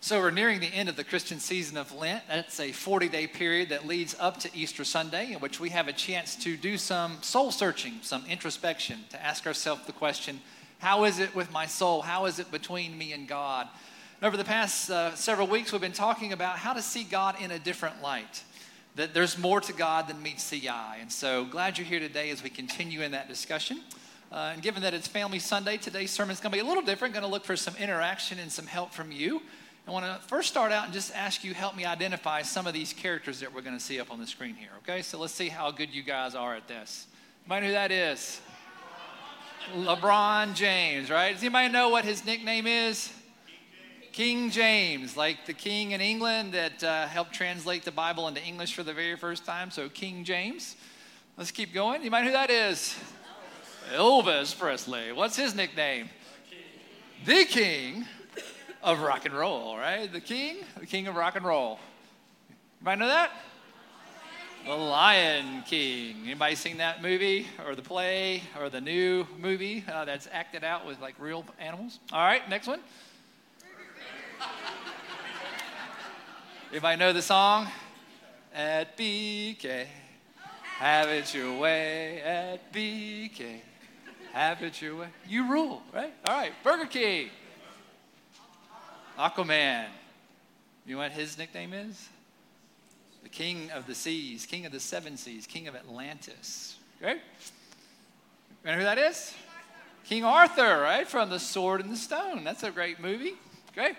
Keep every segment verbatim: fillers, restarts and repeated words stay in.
So we're nearing the end of the Christian season of Lent. That's a forty-day period that leads up to Easter Sunday, in which we have a chance to do some soul searching, some introspection, to ask ourselves the question, how is it with my soul? How is it between me and God? And over the past uh, several weeks, we've been talking about how to see God in a different light, that there's more to God than meets the eye. And so glad you're here today as we continue in that discussion. Uh, and given that it's Family Sunday, today's sermon is going to be a little different, going to look for some interaction and some help from you. I want to first start out and just ask you, help me identify some of these characters that we're going to see up on the screen here, okay? So let's see how good you guys are at this. Anybody know who that is? LeBron James, right? Does anybody know what his nickname is? King James, like the king in England that uh, helped translate the Bible into English for the very first time. So King James. Let's keep going. Anybody know who that is? Elvis Presley. What's his nickname? The King of Rock and Roll, right? The King, the King of Rock and Roll. Anybody know that? The Lion King. Anybody seen that movie or the play or the new movie uh, that's acted out with like real animals? All right, next one. Anybody know the song? At B K, have it your way. At B K, have it your way. You rule, right? All right, Burger King. Aquaman. You know what his nickname is? The King of the Seas, King of the Seven Seas, King of Atlantis. Okay? You know who that is? King Arthur, right? From The Sword and the Stone. That's a great movie. Okay?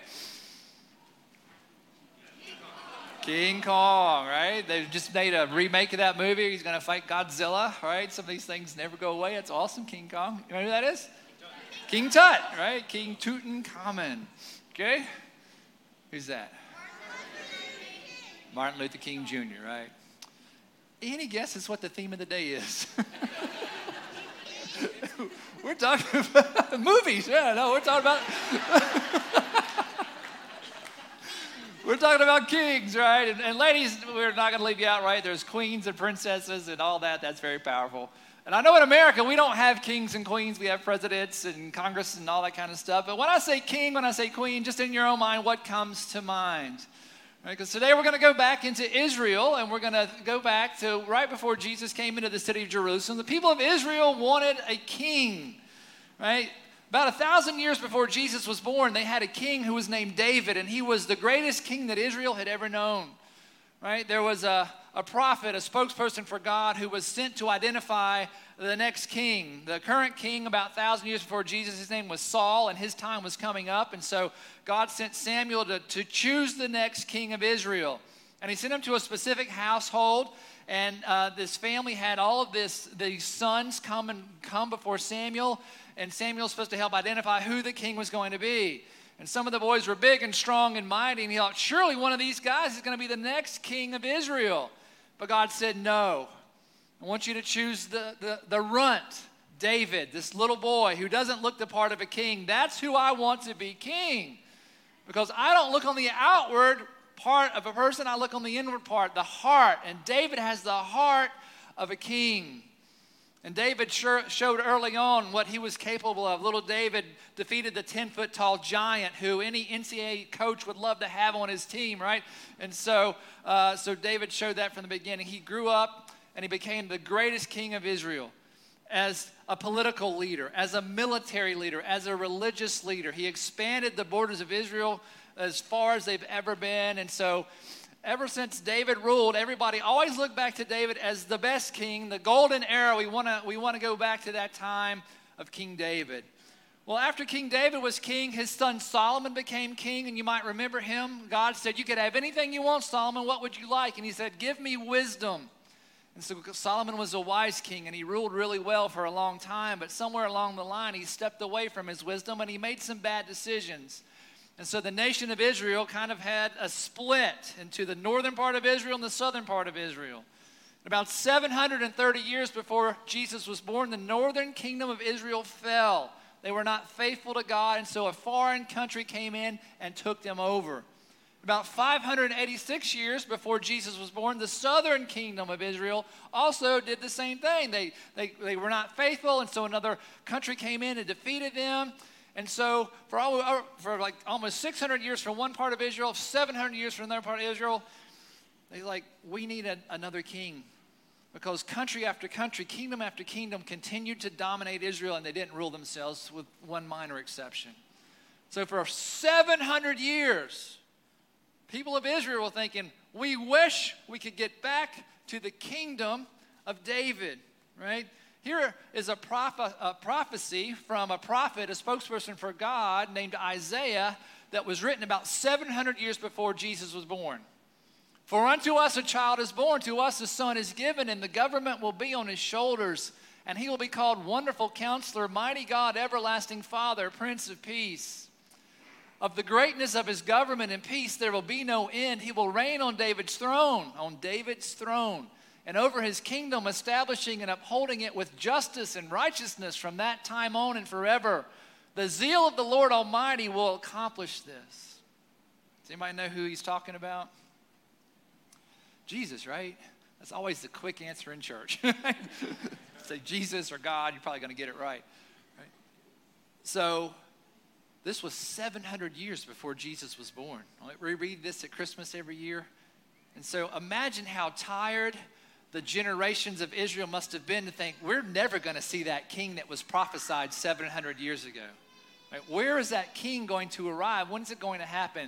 King Kong, right? They've just made a remake of that movie. He's going to fight Godzilla, right? Some of these things never go away. It's awesome, King Kong. You know who that is? King Tut, right? King Tutankhamun. Okay? Who's that? Martin Luther King Junior, right? Any guesses what the theme of the day is? We're talking about movies. Yeah, no, we're talking about... We're talking about kings, right? And, and ladies, we're not going to leave you out, right? There's queens and princesses and all that. That's very powerful. And I know in America, we don't have kings and queens. We have presidents and Congress and all that kind of stuff. But when I say king, when I say queen, just in your own mind, what comes to mind? Because right? Today we're going to go back into Israel, and we're going to go back to right before Jesus came into the city of Jerusalem. The people of Israel wanted a king, right? About a thousand years before Jesus was born, they had a king who was named David, and he was the greatest king that Israel had ever known. Right? There was a, a prophet, a spokesperson for God, who was sent to identify the next king. The current king, about a thousand years before Jesus, his name was Saul, and his time was coming up. And so God sent Samuel to, to choose the next king of Israel. And he sent him to a specific household. And uh, this family had all of this, these sons come and come before Samuel. And Samuel's supposed to help identify who the king was going to be. And some of the boys were big and strong and mighty, and he thought, surely one of these guys is going to be the next king of Israel. But God said, no. I want you to choose the, the, the runt, David, this little boy who doesn't look the part of a king. That's who I want to be king. Because I don't look on the outward part of a person, I look on the inward part, the heart. And David has the heart of a king. And David sure showed early on what he was capable of. Little David defeated the ten-foot-tall giant who any N C double A coach would love to have on his team, right? And so, uh, so David showed that from the beginning. He grew up and he became the greatest king of Israel as a political leader, as a military leader, as a religious leader. He expanded the borders of Israel as far as they've ever been. And so ever since David ruled, everybody always looked back to David as the best king, the golden era. We want to we want to go back to that time of King David. Well, after King David was king, his son Solomon became king, and you might remember him. God said, you could have anything you want, Solomon. What would you like? And he said, give me wisdom. And so Solomon was a wise king, and he ruled really well for a long time. But somewhere along the line, he stepped away from his wisdom, and he made some bad decisions. And so the nation of Israel kind of had a split into the northern part of Israel and the southern part of Israel. About seven hundred thirty years before Jesus was born, the northern kingdom of Israel fell. They were not faithful to God, and so a foreign country came in and took them over. About five hundred eighty-six years before Jesus was born, the southern kingdom of Israel also did the same thing. They, they, they were not faithful, and so another country came in and defeated them. And so for, all, for like almost six hundred years from one part of Israel, seven hundred years from another part of Israel, they're like, we need a, another king. Because country after country, kingdom after kingdom continued to dominate Israel, and they didn't rule themselves with one minor exception. So for seven hundred years, people of Israel were thinking, we wish we could get back to the kingdom of David, right? Here is a, proph- a prophecy from a prophet, a spokesperson for God named Isaiah that was written about seven hundred years before Jesus was born. For unto us a child is born, to us a son is given, and the government will be on his shoulders, and he will be called Wonderful Counselor, Mighty God, Everlasting Father, Prince of Peace. Of the greatness of his government and peace there will be no end. He will reign on David's throne, on David's throne, and over his kingdom, establishing and upholding it with justice and righteousness from that time on and forever. The zeal of the Lord Almighty will accomplish this. Does anybody know who he's talking about? Jesus, right? That's always the quick answer in church. Say Jesus or God, you're probably going to get it right. right. So this was seven hundred years before Jesus was born. We read this at Christmas every year. And so imagine how tired the generations of Israel must have been to think, we're never going to see that king that was prophesied seven hundred years ago. Right? Where is that king going to arrive? When is it going to happen?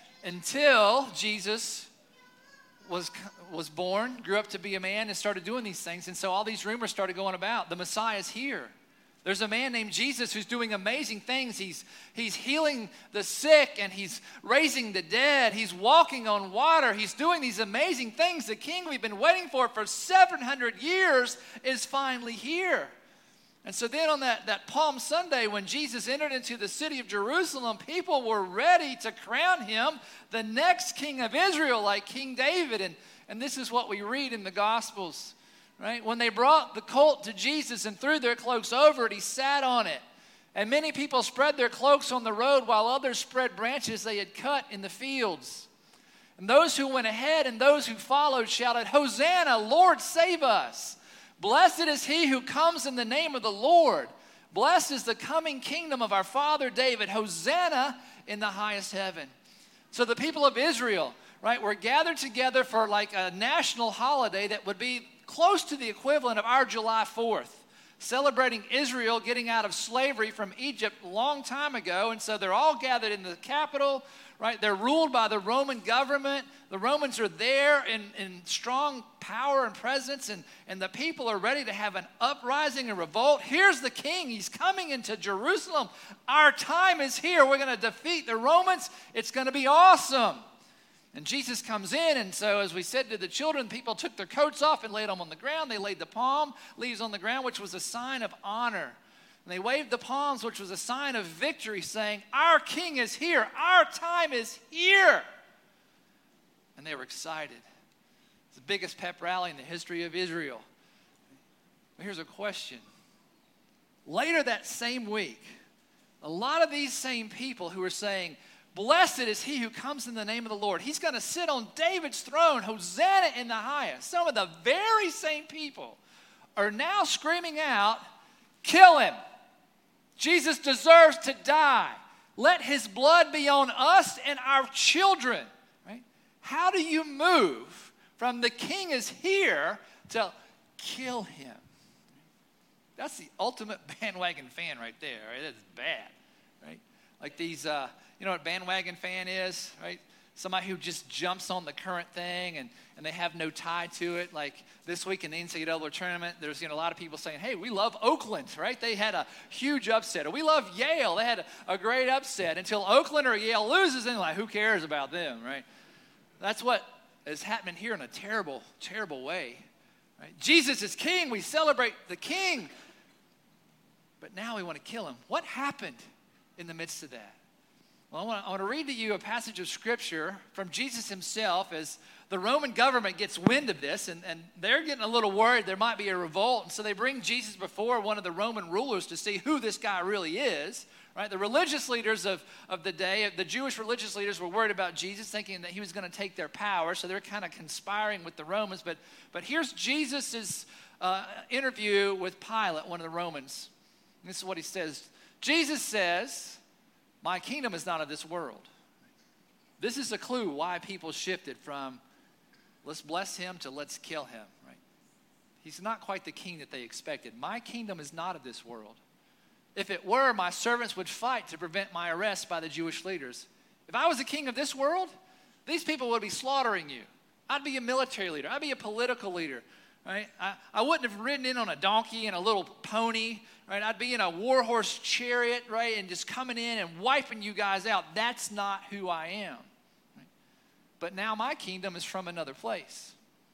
Until Jesus was, was born, grew up to be a man, and started doing these things. And so all these rumors started going about. The Messiah is here. There's a man named Jesus who's doing amazing things. He's, he's healing the sick, and he's raising the dead. He's walking on water. He's doing these amazing things. The king we've been waiting for for seven hundred years is finally here. And so then on that, that Palm Sunday, when Jesus entered into the city of Jerusalem, people were ready to crown him the next king of Israel, like King David. And, and this is what we read in the Gospels. Right? When they brought the colt to Jesus and threw their cloaks over it, he sat on it. And many people spread their cloaks on the road, while others spread branches they had cut in the fields. And those who went ahead and those who followed shouted, Hosanna, Lord, save us. Blessed is he who comes in the name of the Lord. Blessed is the coming kingdom of our father David. Hosanna in the highest heaven. So the people of Israel, right, were gathered together for like a national holiday that would be close to the equivalent of our July fourth, celebrating Israel getting out of slavery from Egypt a long time ago. And so they're all gathered in the capital, right? They're ruled by the Roman government. The Romans are there in, in strong power and presence, and, and the people are ready to have an uprising and revolt. Here's the king. He's coming into Jerusalem. Our time is here. We're going to defeat the Romans. It's going to be awesome. And Jesus comes in, and so as we said to the children, people took their coats off and laid them on the ground. They laid the palm leaves on the ground, which was a sign of honor. And they waved the palms, which was a sign of victory, saying, our king is here. Our time is here. And they were excited. It's the biggest pep rally in the history of Israel. But here's a question. Later that same week, a lot of these same people who were saying, blessed is he who comes in the name of the Lord. He's going to sit on David's throne. Hosanna in the highest. Some of the very same people are now screaming out, kill him. Jesus deserves to die. Let his blood be on us and our children. Right? How do you move from the king is here to kill him? That's the ultimate bandwagon fan right there. Right? That's bad. Right? Like these... Uh, You know what bandwagon fan is, right? Somebody who just jumps on the current thing and, and they have no tie to it. Like this week in the N C double A tournament, there's you know, a lot of people saying, hey, we love Oakland, right? They had a huge upset. Or we love Yale. They had a, a great upset until Oakland or Yale loses. And like, who cares about them, right? That's what is happening here in a terrible, terrible way. Right? Jesus is king. We celebrate the king. But now we want to kill him. What happened in the midst of that? Well, I want, to, I want to read to you a passage of Scripture from Jesus himself as the Roman government gets wind of this, and, and they're getting a little worried there might be a revolt, and so they bring Jesus before one of the Roman rulers to see who this guy really is. Right? The religious leaders of, of the day, the Jewish religious leaders were worried about Jesus, thinking that he was going to take their power, so they're kind of conspiring with the Romans. But, but here's Jesus' uh, interview with Pilate, one of the Romans. And this is what he says. Jesus says, my kingdom is not of this world. This is a clue why people shifted from let's bless him to let's kill him, right? He's not quite the king that they expected. My kingdom is not of this world. If it were, my servants would fight to prevent my arrest by the Jewish leaders. If I was the king of this world, these people would be slaughtering you. I'd be a military leader. I'd be a political leader, right? I, I wouldn't have ridden in on a donkey and a little pony, right? I'd be in a war horse chariot, right, and just coming in and wiping you guys out. That's not who I am. Right? But now my kingdom is from another place.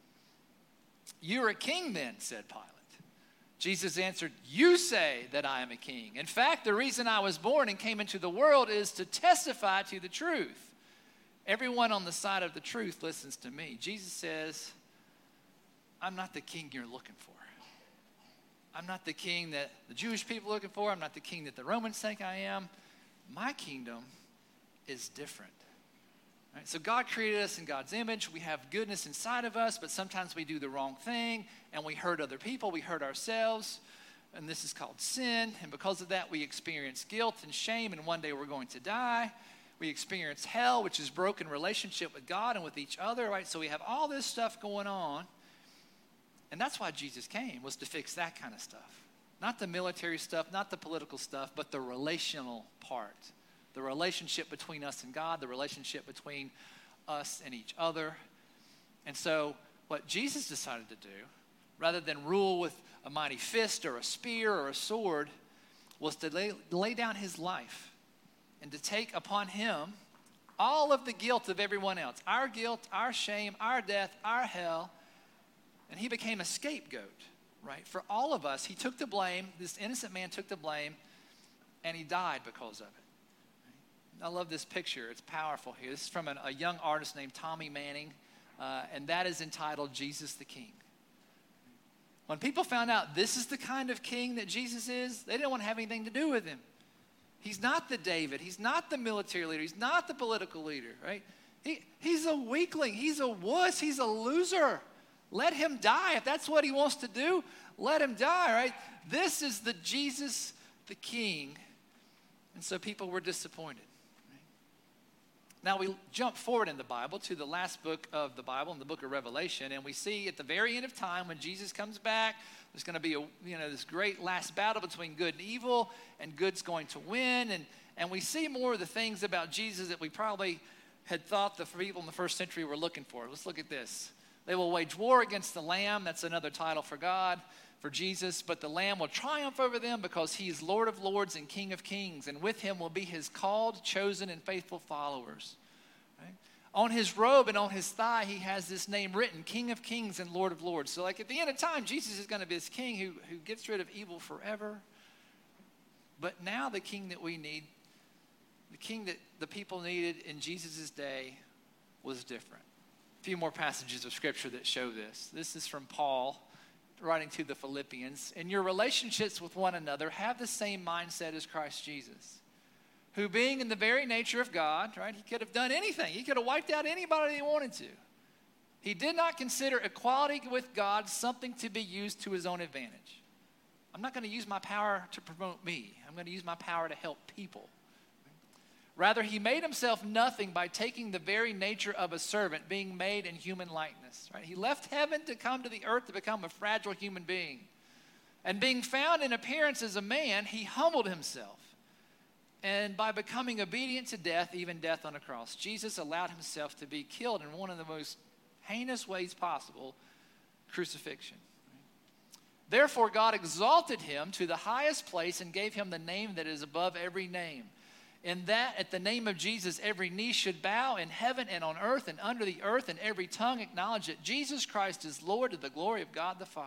You're a king then, said Pilate. Jesus answered, you say that I am a king. In fact, the reason I was born and came into the world is to testify to the truth. Everyone on the side of the truth listens to me. Jesus says, I'm not the king you're looking for. I'm not the king that the Jewish people are looking for. I'm not the king that the Romans think I am. My kingdom is different. Right? So God created us in God's image. We have goodness inside of us, but sometimes we do the wrong thing, and we hurt other people. We hurt ourselves, and this is called sin. And because of that, we experience guilt and shame, and one day we're going to die. We experience hell, which is broken relationship with God and with each other, right? So we have all this stuff going on, and that's why Jesus came, was to fix that kind of stuff. Not the military stuff, not the political stuff, but the relational part. The relationship between us and God, the relationship between us and each other. And so what Jesus decided to do, rather than rule with a mighty fist or a spear or a sword, was to lay, lay down his life and to take upon him all of the guilt of everyone else. Our guilt, our shame, our death, our hell. And he became a scapegoat, right? For all of us, he took the blame. This innocent man took the blame, and he died because of it. I love this picture. It's powerful here. This is from an, a young artist named Tommy Manning, uh, and that is entitled Jesus the King. When people found out this is the kind of king that Jesus is, they didn't want to have anything to do with him. He's not the David. He's not the military leader. He's not the political leader, right? He, he's a weakling. He's a wuss. He's a loser. Let him die. If that's what he wants to do, let him die, right? This is the Jesus the King. And so people were disappointed. Now we jump forward in the Bible to the last book of the Bible, in the book of Revelation, and we see at the very end of time when Jesus comes back, there's going to be a, you know, this great last battle between good and evil, and good's going to win. And, and we see more of the things about Jesus that we probably had thought the people in the first century were looking for. Let's look at this. They will wage war against the Lamb. That's another title for God, for Jesus. But the Lamb will triumph over them because he is Lord of lords and King of kings. And with him will be his called, chosen, and faithful followers. Right? On his robe and on his thigh, he has this name written, King of kings and Lord of lords. So like at the end of time, Jesus is going to be this king who, who gets rid of evil forever. But now the king that we need, the king that the people needed in Jesus' day was different. A few more passages of scripture that show this. This is from Paul writing to the Philippians. In your relationships with one another, have the same mindset as Christ Jesus, who being in the very nature of God, right, he could have done anything. He could have wiped out anybody he wanted to. He did not consider equality with God something to be used to his own advantage. I'm not going to use my power to promote me. I'm going to use my power to help people. Rather, he made himself nothing by taking the very nature of a servant, being made in human likeness. Right? He left heaven to come to the earth to become a fragile human being. And being found in appearance as a man, he humbled himself. And by becoming obedient to death, even death on a cross, Jesus allowed himself to be killed in one of the most heinous ways possible, crucifixion. Therefore, God exalted him to the highest place and gave him the name that is above every name. In that, at the name of Jesus, every knee should bow in heaven and on earth and under the earth, and every tongue acknowledge that Jesus Christ is Lord to the glory of God the Father.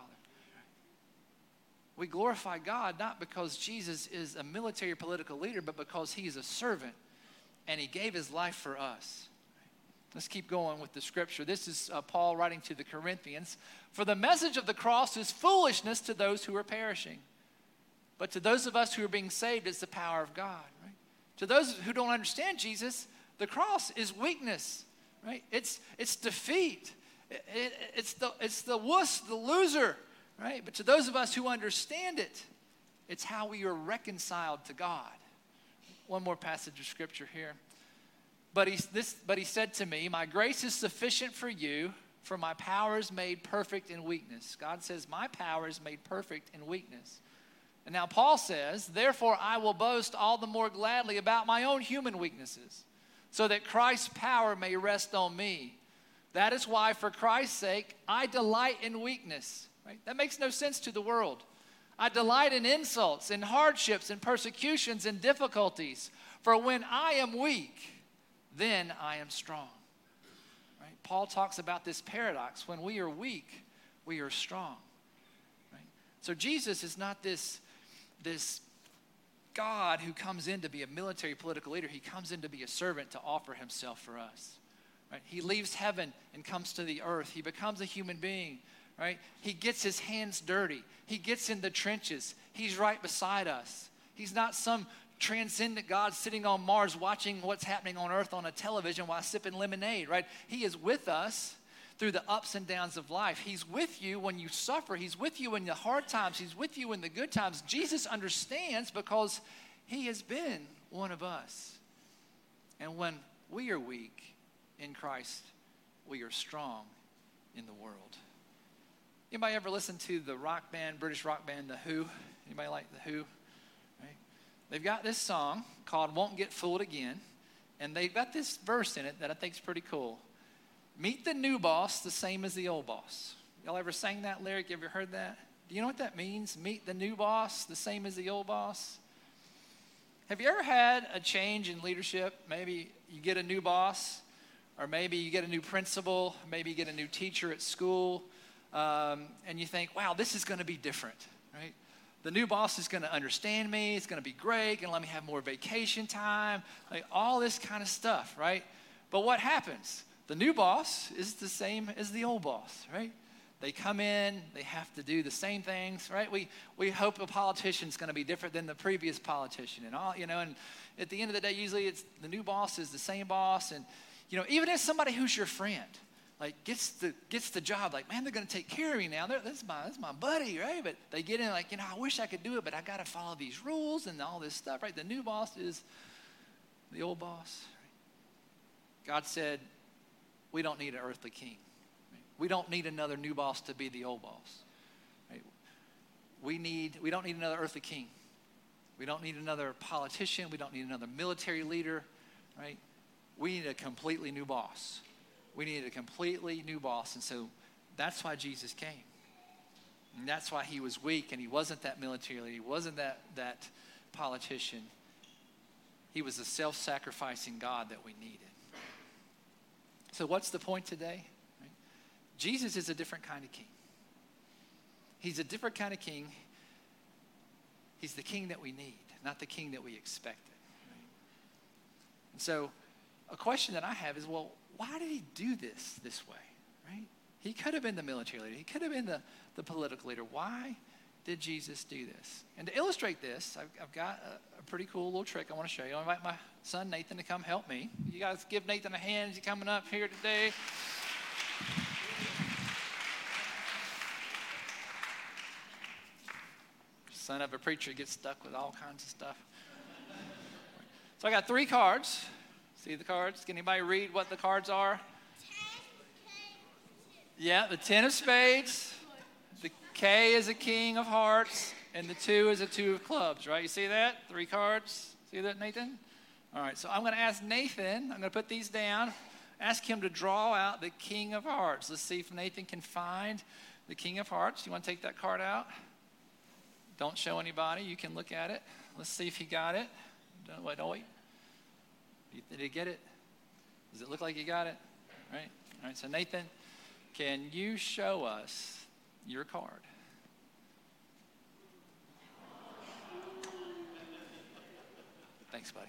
We glorify God not because Jesus is a military political leader, but because he is a servant and he gave his life for us. Let's keep going with the scripture. This is uh, Paul writing to the Corinthians. For the message of the cross is foolishness to those who are perishing, but to those of us who are being saved, it's the power of God. Right? To those who don't understand Jesus, the cross is weakness. Right? It's it's defeat. It, it, it's the it's the wuss, the loser. Right? But to those of us who understand it, It's how we are reconciled to God. One more passage of scripture here. But he, this, but he said to me, my grace is sufficient for you, for my power is made perfect in weakness. God says, my power is made perfect in weakness. And now Paul says, therefore I will boast all the more gladly about my own human weaknesses, so that Christ's power may rest on me. That is why, for Christ's sake, I delight in weakness. Right? That makes no sense to the world. I delight in insults, in hardships, in persecutions, in difficulties. For when I am weak, then I am strong. Right? Paul talks about this paradox. When we are weak, we are strong. Right? So Jesus is not this, this God who comes in to be a military political leader. He comes in to be a servant to offer himself for us. Right? He leaves heaven and comes to the earth. He becomes a human being. Right? He gets his hands dirty. He gets in the trenches. He's right beside us. He's not some transcendent God sitting on Mars watching what's happening on earth on a television while sipping lemonade, right? He is with us through the ups and downs of life. He's with you when you suffer. He's with you in the hard times. He's with you in the good times. Jesus understands because he has been one of us. And when we are weak in Christ, we are strong in the world. Anybody ever listen to the rock band, British rock band, The Who? Anybody like The Who? Right? They've got this song called Won't Get Fooled Again, and they've got this verse in it that I think is pretty cool. Meet the new boss the same as the old boss. Y'all ever sang that lyric? You ever heard that? Do you know what that means? Meet the new boss the same as the old boss? Have you ever had a change in leadership? Maybe you get a new boss, or maybe you get a new principal, maybe you get a new teacher at school, Um, and you think, wow, this is going to be different, right? The new boss is going to understand me. It's going to be great. Going to let me have more vacation time, like all this kind of stuff, right? But what happens? The new boss is the same as the old boss, right? They come in. They have to do the same things, right? We we hope a politician's going to be different than the previous politician, and all, you know. And at the end of the day, usually it's the new boss is the same boss, and you know, even if somebody who's your friend, like gets the gets the job, like, man, they're going to take care of me now. They're, this is my this is my buddy, right? But they get in like, you know, I wish I could do it, but I got to follow these rules and all this stuff, right? The new boss is the old boss. God said, we don't need an earthly king. We don't need another new boss to be the old boss. Right? We need we don't need another earthly king. We don't need another politician. We don't need another military leader, right? We need a completely new boss. We needed a completely new boss. And so that's why Jesus came. And that's why he was weak and he wasn't that military leader. He wasn't that, that politician. He was the self-sacrificing God that we needed. So what's the point today? Right? Jesus is a different kind of king. He's a different kind of king. He's the king that we need, not the king that we expected. Right? And so a question that I have is, well, why did he do this this way, right? He could have been the military leader. He could have been the, the political leader. Why did Jesus do this? And to illustrate this, I've, I've got a, a pretty cool little trick I want to show you. I'll invite my son Nathan to come help me. You guys give Nathan a hand as he's coming up here today. Son of a preacher gets stuck with all kinds of stuff. So I got three cards. See the cards? Can anybody read what the cards are? Yeah, the ten of spades. The K is a king of hearts. And the two is a two of clubs, right? You see that? Three cards. See that, Nathan? All right, so I'm going to ask Nathan. I'm going to put these down. Ask him to draw out the king of hearts. Let's see if Nathan can find the king of hearts. You want to take that card out? Don't show anybody. You can look at it. Let's see if he got it. Don't wait, don't wait. Did he get it? Does it look like he got it? All right. All right. So Nathan, can you show us your card? Thanks, buddy.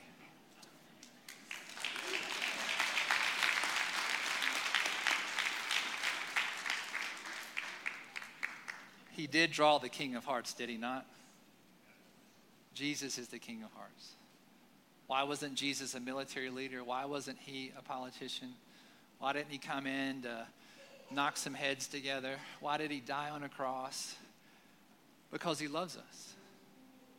He did draw the king of hearts, did he not? Jesus is the king of hearts. Why wasn't Jesus a military leader? Why wasn't he a politician? Why didn't he come in to knock some heads together? Why did he die on a cross? Because he loves us.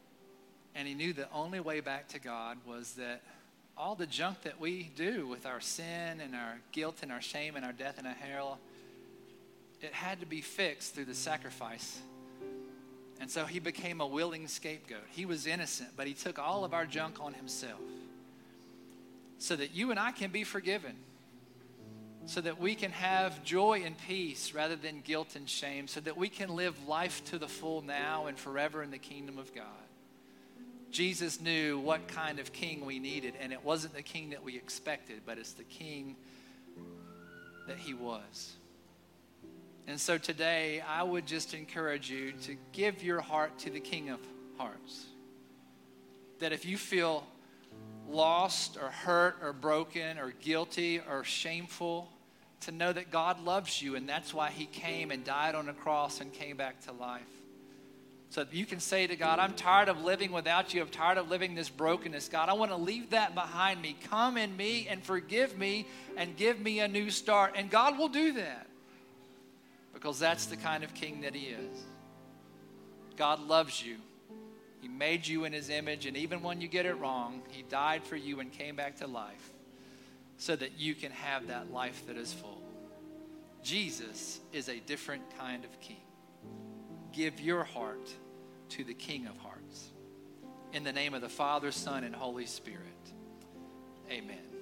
And he knew the only way back to God was that all the junk that we do with our sin and our guilt and our shame and our death and our hell, it had to be fixed through the sacrifice. And so he became a willing scapegoat. He was innocent, but he took all of our junk on himself so that you and I can be forgiven, so that we can have joy and peace rather than guilt and shame, so that we can live life to the full now and forever in the kingdom of God. Jesus knew what kind of king we needed, and it wasn't the king that we expected, but it's the king that he was. And so today, I would just encourage you to give your heart to the King of Hearts. That if you feel lost or hurt or broken or guilty or shameful, to know that God loves you, and that's why he came and died on the cross and came back to life. So that you can say to God, I'm tired of living without you. I'm tired of living this brokenness. God, I want to leave that behind me. Come in me and forgive me and give me a new start. And God will do that because that's the kind of king that he is. God loves you. He made you in his image, and even when you get it wrong, he died for you and came back to life so that you can have that life that is full. Jesus is a different kind of king. Give your heart to the King of Hearts. In the name of the Father, Son, and Holy Spirit, amen.